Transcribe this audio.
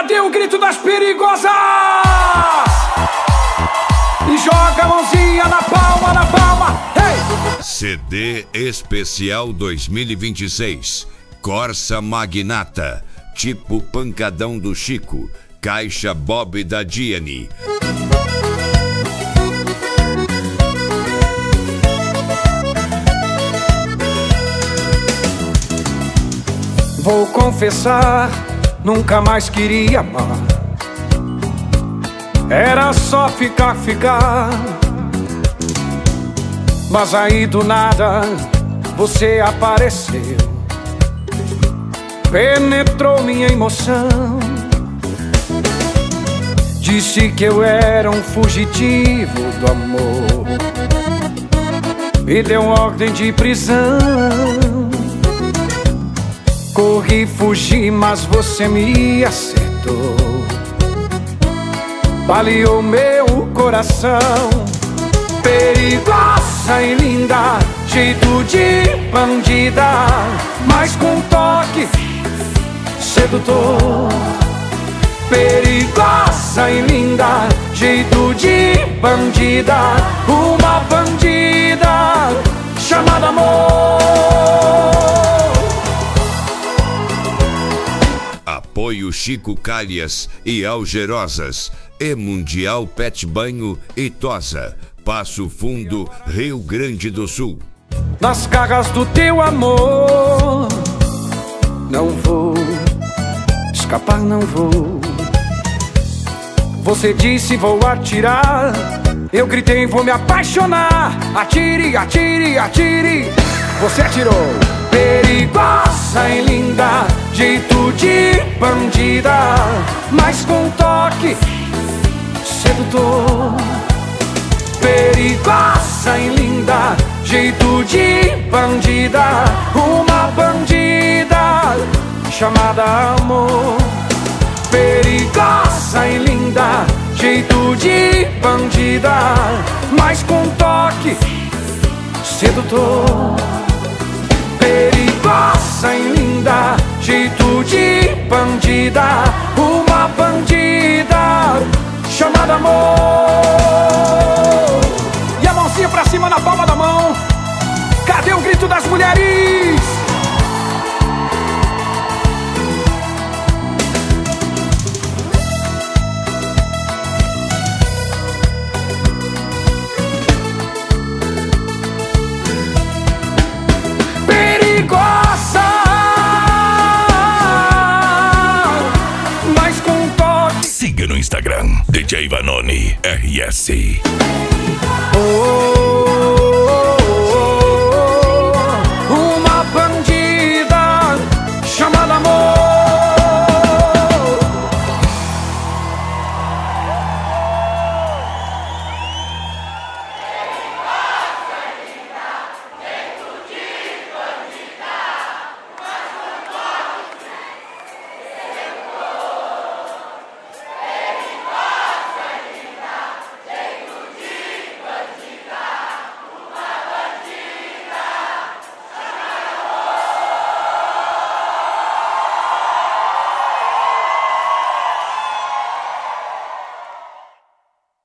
Cadê o grito das perigosas? E joga a mãozinha na palma, na palma. Hey! CD Especial 2026. Corsa Magnata, tipo Pancadão do Chico. Caixa Bob da Diane. Vou confessar, nunca mais queria amar. Era só ficar. Mas aí do nada você apareceu, penetrou minha emoção. Disse que eu era um fugitivo do amor, me deu ordem de prisão. Corri, fugi, mas você me acertou, baleou meu coração. Perigosa e linda, jeito de bandida, mas com um toque sedutor. Perigosa e linda, jeito de bandida, uma bandida chamada amor. Apoio Chico Calhas e Algerosas, e Mundial Pet Banho e Tosa, Passo Fundo, Rio Grande do Sul. Nas garras do teu amor, não vou escapar, não vou. Você disse vou atirar, eu gritei vou me apaixonar. Atire, atire, atire, você atirou. Perigosa e linda, jeito de bandida, mas com um toque sedutor. Perigosa e linda, jeito de bandida, uma bandida chamada amor. Perigosa e linda, jeito de bandida, mas com um toque sedutor. Perigosa e linda, jeito de bandida, uma bandida chamada amor. E a mãozinha pra cima na palma da mão. Cadê o grito das mulheres? Siga no Instagram, DJ Vanoni RS. Oh.